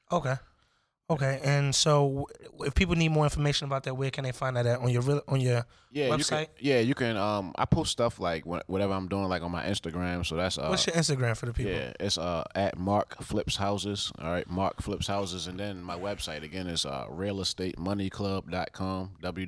Okay, and so if people need more information about that, where can they find that at? On your website? You can. I post stuff like whatever I'm doing, like on my Instagram. So that's What's your Instagram for the people? Yeah, it's at Mark Flips Houses. All right, Mark Flips Houses, and then my website again is realestatemoneyclub.com.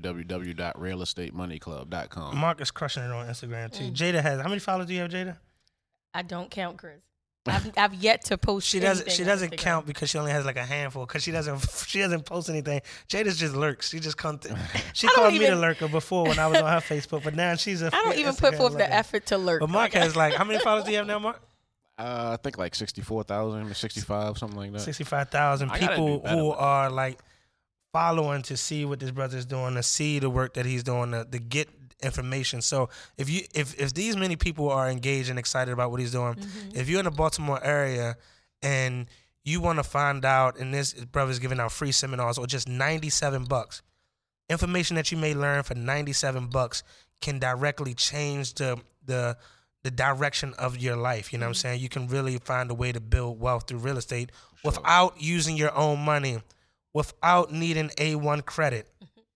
www.realestatemoneyclub.com. Mark is crushing it on Instagram too. Jada has how many followers do you have, Jada? I don't count, Chris. I've yet to post. She doesn't count because she only has like a handful because she doesn't post anything. Jada's just lurks. She just comes. She called me the lurker before when I was on her Facebook, but now she's a. I don't even put forth the effort to lurk. But Mark has like how many followers do you have now, Mark? I think like 64,000, 65, something like that. 65,000 people who are like following to see what this brother's doing, to see the work that he's doing, to get information. So if these many people are engaged and excited about what he's doing, if you're in the Baltimore area and you want to find out, and this brother's giving out free seminars or just $97, information that you may learn for $97 can directly change the direction of your life. You know what I'm saying? You can really find a way to build wealth through real estate without using your own money, without needing A1 credit.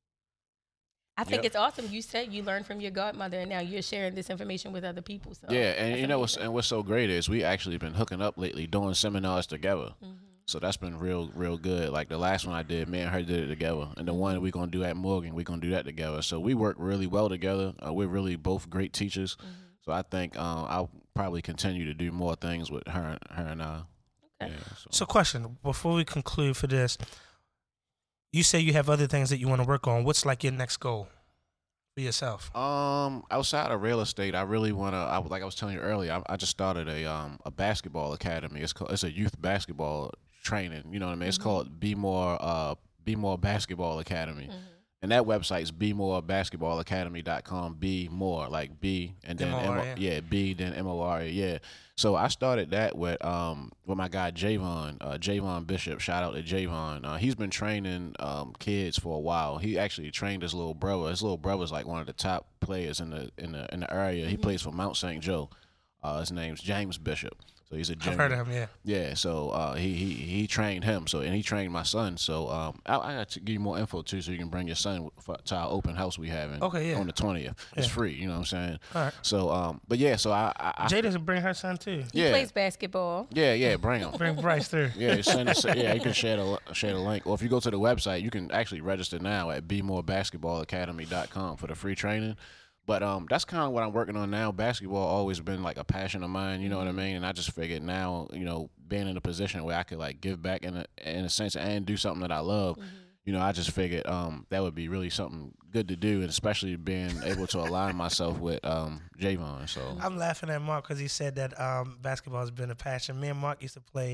I think it's awesome. You said you learned from your godmother, and now you're sharing this information with other people. So yeah, and you know what's so great is we actually been hooking up lately, doing seminars together. So that's been real good. Like the last one I did, me and her did it together, and the one we're gonna do at Morgan, we're gonna do that together. So we work really well together. We're really both great teachers. So I think I'll probably continue to do more things with her and I. Okay. Yeah, So question, before we conclude for this, you say you have other things that you want to work on. What's like your next goal for yourself? Outside of real estate, I really want to. Like I was telling you earlier, I just started a basketball academy. It's a youth basketball training. You know what I mean? It's called Be More Basketball Academy. And that website's bemorebasketballacademy.com. Be more, like B and then B then MORE. Yeah. So I started that with my guy Javon Bishop. Shout out to Javon. He's been training kids for a while. He actually trained his little brother. His little brother's like one of the top players in the area. He plays for Mount St. Joe. His name's James Bishop. So he's a gym. I've heard of him, yeah. Yeah, so he trained him. So and he trained my son. So I got to give you more info too, so you can bring your son to our open house we having on the 20th. It's free. You know what I'm saying? All right. So so I Jay doesn't bring her son too. He plays basketball. Yeah, bring him. Bring Bryce through. Yeah, you can share the link. Or if you go to the website, you can actually register now at bemorebasketballacademy.com for the free training. But that's kind of what I'm working on now. Basketball always been like a passion of mine, you know what I mean? And I just figured now, you know, being in a position where I could like give back in a sense and do something that I love, you know, I just figured that would be really something good to do, and especially being able to align myself with Javon. So I'm laughing at Mark because he said that basketball has been a passion. Me and Mark used to play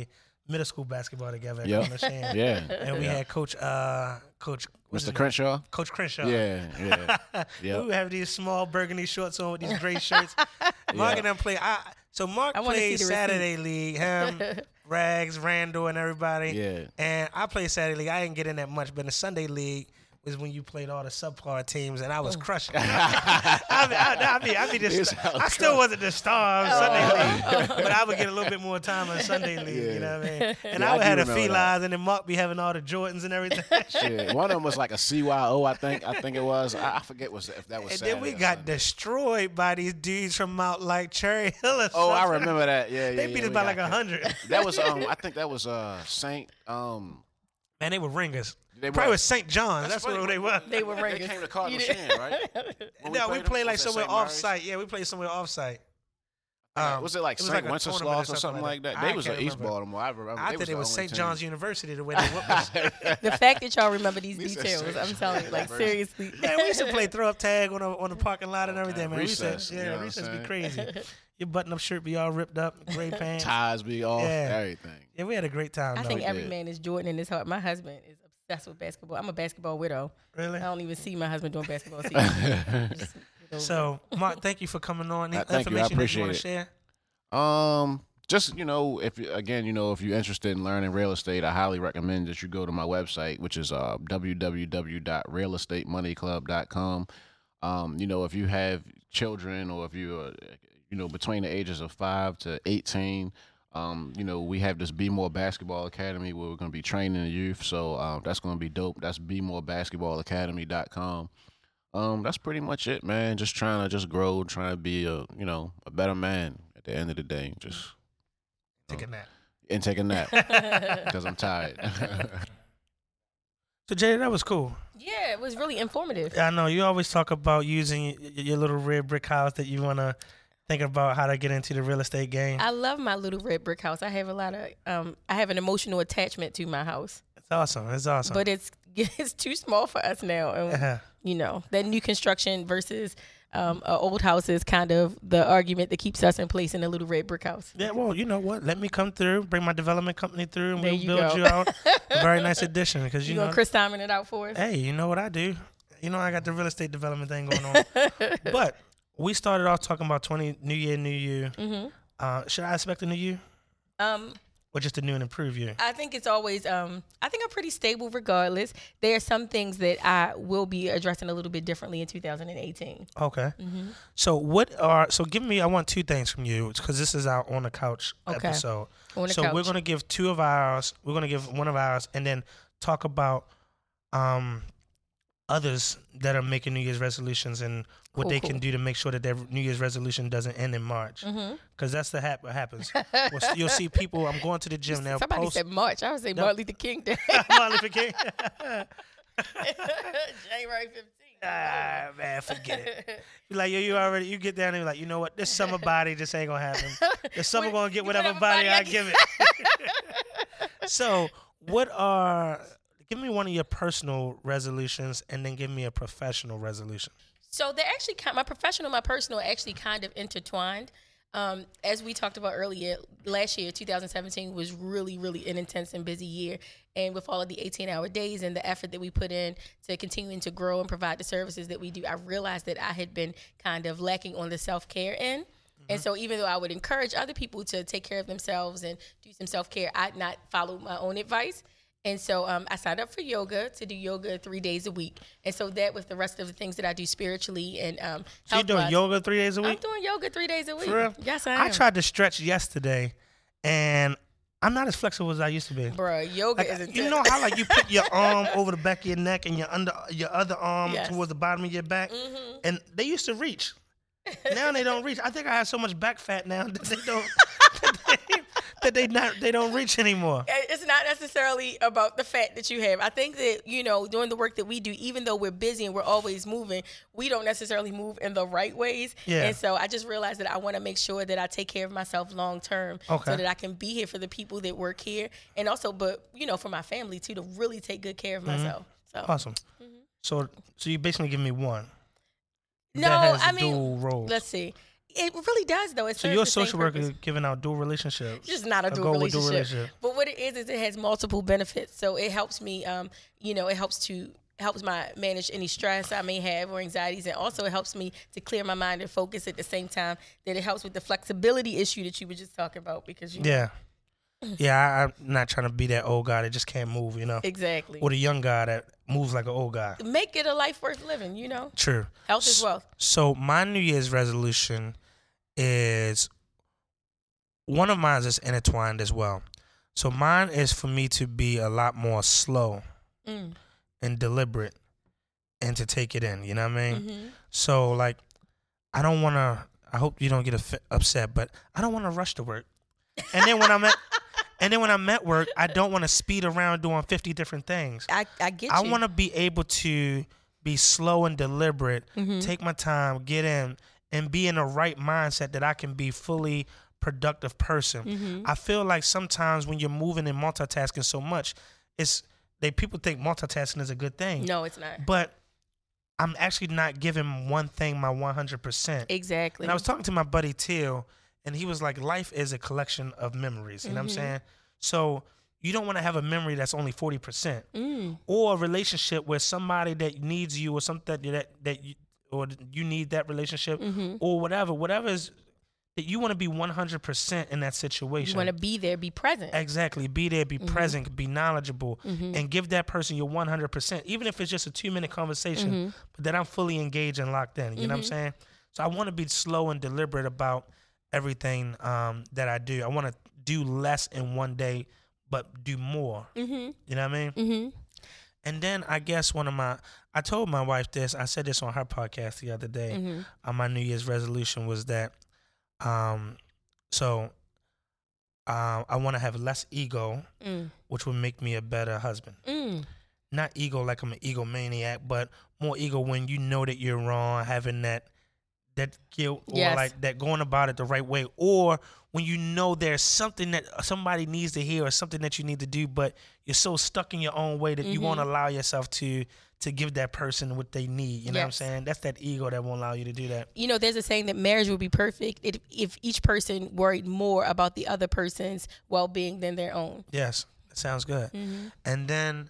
middle school basketball together. Yep. On the Shan. Yeah. And we had Coach what's his Mr. name? Crenshaw. Coach Crenshaw. Yeah. We would have these small burgundy shorts on with these gray shirts. Mark and them play. So Mark played Saturday League. Him, Rags, Randall, and everybody. Yeah. And I played Saturday League. I didn't get in that much, but in the Sunday League was when you played all the subpar teams, and I was crushing. I still wasn't the star of Sunday League, but I would get a little bit more time on Sunday League. Yeah. You know what I mean? And Yeah, I would I have do the remember felines, and then Mark be having all the Jordans and everything. Shit. One of them was like a CYO, I think it was. I forget if that was And Saturday then we or got Sunday. destroyed by these dudes from Mount like Cherry Hill. Or Oh, I something. remember that. Yeah, They beat us by like 100. That was I think that was Saint Man, they were ringers. they Probably were- was St. John's. That's funny. where they were. They were They ringers. came to Cardinal You did- Shan, right? When No, we them? played like Was that somewhere St. Mary's? off-site. Yeah, we played somewhere off-site. Was it like it was St. like a Wenceslaus tournament or something like that? I They was can't at East remember. Baltimore. I remember. I they thought it the was only St. team. John's University the way they whooped us. The fact that y'all remember these We said details, St. I'm telling you, like John's seriously. Man, we used to play throw-up tag on the parking lot and Okay, everything, man. recess, We you know used what I'm recess be saying? crazy. Your button-up shirt be all ripped up, gray pants. Ties be off, Yeah. everything. Yeah, we had a great time, I though. think we every did. man is Jordan in his heart. My husband is obsessed with basketball. I'm a basketball widow. Really? I don't even see my husband doing basketball season. Just, So, Mark, thank you for coming on. Any Thank you. I information that you want to appreciate share? Just if you're interested in learning real estate, I highly recommend that you go to my website, which is www.realestatemoneyclub.com. If you have children or if you're between the ages of 5 to 18, we have this Be More Basketball Academy where we're going to be training the youth. So that's going to be dope. That's BeMoreBasketballAcademy.com. That's pretty much it, man. Just trying to grow, trying to be a better man at the end of the day. Just Take a nap. and take a nap because I'm tired. So, Jay, that was cool. yeah, it was really informative. I know you always talk about using your little red brick house that you want to think about how to get into the real estate game. I love my little red brick house. I have a lot of, I have an emotional attachment to my house, It's awesome. It's awesome. but it's too small for us now. And, that new construction versus a old house is kind of the argument that keeps us in place in the little red brick house. Yeah, well, you know what? Let me come through, bring my development company through, and There we'll you build go. you out a very nice addition. Because You gonna Chris Diamond it out for us? hey, you know what I do? You know I got the real estate development thing going on. But we started off talking about New Year, New You. Mm-hmm. Should I expect a new you, or just a new and improved you? I think it's always, I think I'm pretty stable regardless. There are some things that I will be addressing a little bit differently in 2018. Okay. Mm-hmm. So I want two things from you because this is our On the Couch Okay. episode. On the So we're couch. going to give two of ours. We're going to give one of ours and then talk about others that are making New Year's resolutions and what they can do to make sure that their New Year's resolution doesn't end in March. Because that's what happens. You'll see people, I'm going to the gym now. Somebody said March. I would say Martin Luther King Day. Martin Luther King. January 15th. Ah, man, forget it. Be like, you get down there and be like, you know what? This summer body just ain't going to happen. This summer going to get whatever body I give it. So, give me one of your personal resolutions and then give me a professional resolution. So they're actually my professional, my personal, are actually kind of intertwined. As we talked about earlier, last year, 2017, was really, really an intense and busy year. And with all of the 18-hour days and the effort that we put in to continuing to grow and provide the services that we do, I realized that I had been kind of lacking on the self-care end. And so even though I would encourage other people to take care of themselves and do some self-care, I'd not follow my own advice. And so I signed up for yoga to do yoga 3 days a week. And so that with the rest of the things that I do spiritually and So you're doing yoga 3 days a week? I'm doing yoga 3 days a week. For real? Yes, I am. I tried to stretch yesterday, and I'm not as flexible as I used to be. Bruh, yoga is intense. You know how you put your arm over the back of your neck and your other arm Yes. towards the bottom of your back, and they used to reach. Now they don't reach. I think I have so much back fat now that they don't they don't reach anymore. It's not necessarily about the fat that you have. I think that, doing the work that we do, even though we're busy and we're always moving, we don't necessarily move in the right ways. Yeah. And so I just realized that I want to make sure that I take care of myself long term so that I can be here for the people that work here. And also, for my family too, to really take good care of myself. So Awesome. So you basically give me one. No, that has I a mean, dual roles. let's see. It really does, though. So you're a social worker giving out dual relationships. Just not a dual relationship. But what it is it has multiple benefits. So it helps me, it helps my manage any stress I may have or anxieties, and also it helps me to clear my mind and focus at the same time. That it helps with the flexibility issue that you were just talking about, because I'm not trying to be that old guy that just can't move, Exactly. Or the young guy that moves like an old guy. Make it a life worth living, True. Health is wealth. So my New Year's resolution is, one of mine is intertwined as well. So mine is for me to be a lot more slow and deliberate and to take it in, you know what I mean? Mm-hmm. So like, I hope you don't get upset, but I don't want to rush to work. And then when I'm at work, I don't want to speed around doing 50 different things. I get you. I want to be able to be slow and deliberate, take my time, get in, and be in the right mindset that I can be fully productive person. I feel like sometimes when you're moving and multitasking so much, people think multitasking is a good thing. No, it's not. But I'm actually not giving one thing my 100%. Exactly. And I was talking to my buddy Teal, and he was like, life is a collection of memories. You know what I'm saying? So you don't want to have a memory that's only 40%. Or a relationship where somebody that needs you or something or you need that relationship or whatever is that you want to be 100% in that situation. You want to be there, be present. Exactly. Be there, be present, be knowledgeable, and give that person your 100%, even if it's just a 2-minute conversation, but that I'm fully engaged and locked in. You know what I'm saying? So I want to be slow and deliberate about everything that I do. I want to do less in one day, but do more. You know what I mean? And then I guess I told my wife this, I said this on her podcast the other day, my New Year's resolution was that, I want to have less ego, which would make me a better husband. Not ego like I'm an egomaniac, but more ego when you know that you're wrong, having that guilt or like that going about it the right way, or when you know there's something that somebody needs to hear or something that you need to do, but you're so stuck in your own way that you won't allow yourself to give that person what they need. You know what I'm saying? That's that ego that won't allow you to do that. There's a saying that marriage would be perfect if each person worried more about the other person's well-being than their own. Yes, that sounds good. And then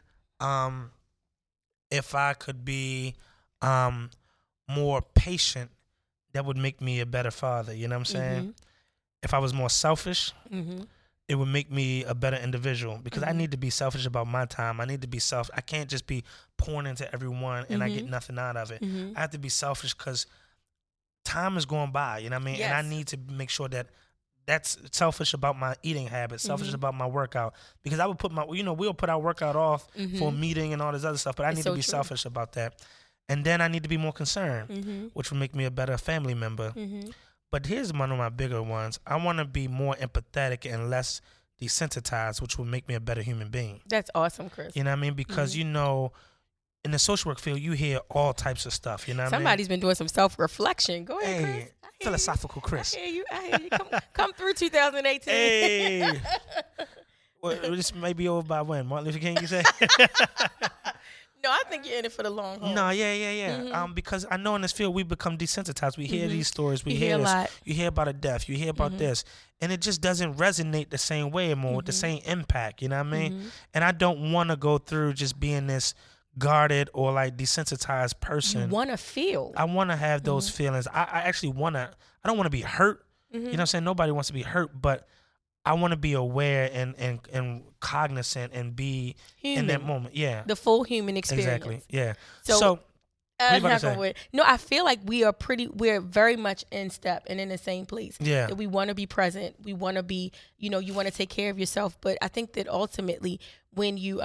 if I could be more patient, that would make me a better father. You know what I'm saying? If I was more selfish, it would make me a better individual, because I need to be selfish about my time. I need to be I can't just be pouring into everyone and I get nothing out of it. I have to be selfish because time is going by, you know what I mean? Yes. And I need to make sure that's selfish about my eating habits, selfish about my workout, because I would put we'll put our workout off for a meeting and all this other stuff, but I need to be selfish about that. And then I need to be more concerned, which will make me a better family member. But here's one of my bigger ones. I want to be more empathetic and less desensitized, which will make me a better human being. That's awesome, Chris. You know what I mean? Because, in the social work field, you hear all types of stuff. You know what Somebody's been doing some self-reflection. Go ahead, Chris. Philosophical Chris. I hear you. Come through 2018. Hey. Well, this may be over by when? Martin Luther King, you say? No, I think you're in it for the long haul. No, yeah. Because I know in this field we become desensitized. We hear these stories. We hear a this. lot. You hear about a death. You hear about this, and it just doesn't resonate the same way anymore with the same impact. You know what I mean? And I don't want to go through just being this guarded or like desensitized person. You want to feel. I want to have those feelings. I actually want to. I don't want to be hurt. You know what I'm saying? Nobody wants to be hurt, but I want to be aware and cognizant and be human. In that moment. Yeah. The full human experience. Exactly. Yeah. So what I feel like we're very much in step and in the same place. Yeah. That we want to be present. We want to be, you want to take care of yourself. But I think that ultimately when you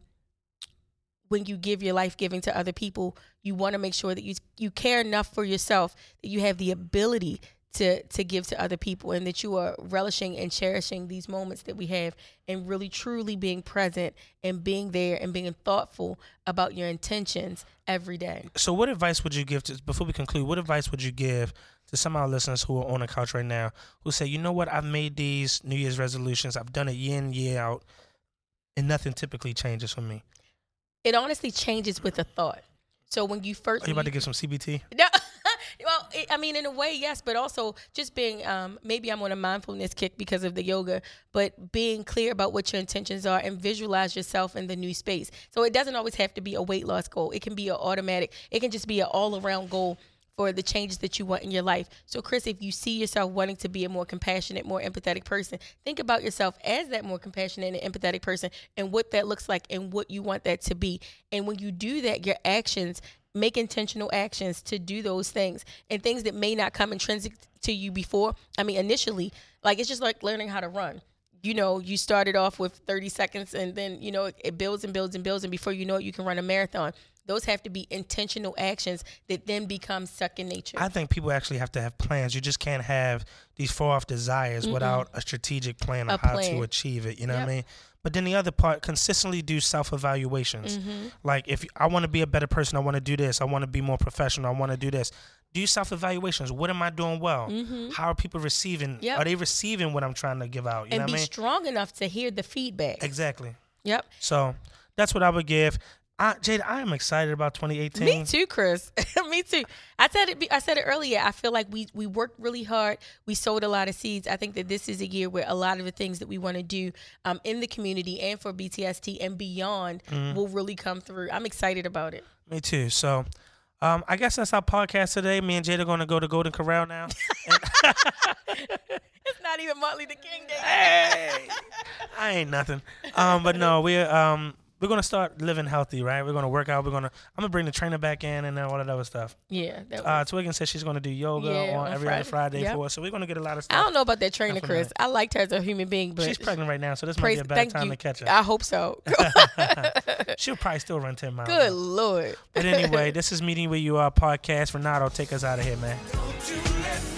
give your life giving to other people, you want to make sure that you care enough for yourself that you have the ability to give to other people, and that you are relishing and cherishing these moments that we have, and really truly being present and being there and being thoughtful about your intentions every day. So what advice would you give before we conclude, what advice would you give to some of our listeners who are on the couch right now who say, you know what, I've made these New Year's resolutions, I've done it year in, year out, and nothing typically changes for me? It honestly changes with a thought. So when you first... Are you about to give some CBT? No. Well, I mean, in a way, yes, but also just being, maybe I'm on a mindfulness kick because of the yoga, but being clear about what your intentions are and visualize yourself in the new space. So it doesn't always have to be a weight loss goal. It can be an automatic, it can just be an all-around goal for the changes that you want in your life. So, Chris, if you see yourself wanting to be a more compassionate, more empathetic person, think about yourself as that more compassionate and empathetic person and what that looks like and what you want that to be. And when you do that, your actions, make intentional actions to do those things and things that may not come intrinsic to you before. I mean, initially, like it's just like learning how to run. You know, you started off with 30 seconds and then, you know, it builds and builds and builds. And before you know it, you can run a marathon. Those have to be intentional actions that then become second nature. I think people actually have to have plans. You just can't have these far-off desires without a strategic plan on how to achieve it. You know what I mean? But then the other part, consistently do self-evaluations. Like if I want to be a better person, I want to do this. I want to be more professional. I want to do this. Do self-evaluations. What am I doing well? How are people receiving? Are they receiving what I'm trying to give out? You know what I mean? And be strong enough to hear the feedback. Exactly. Yep. So that's what I would give. Jada, I am excited about 2018. Me too, Chris. Me too. I said it earlier. I feel like we worked really hard. We sowed a lot of seeds. I think that this is a year where a lot of the things that we want to do in the community and for BTST and beyond will really come through. I'm excited about it. Me too. So I guess that's our podcast today. Me and Jada are going to go to Golden Corral now. It's not even Martin Luther King Day. Hey, I ain't nothing. But no, we're going to start living healthy, right? We're going to work out. I'm going to bring the trainer back in and all that other stuff. Yeah. Twiggen said she's going to do yoga on every other Friday for us. So we're going to get a lot of stuff. I don't know about that trainer, Chris. I liked her as a human being, but she's pregnant right now, so this might be a bad time to catch her. I hope so. She'll probably still run 10 miles. Good Lord. But anyway, this is Meeting Where You Are podcast. Renato, take us out of here, man.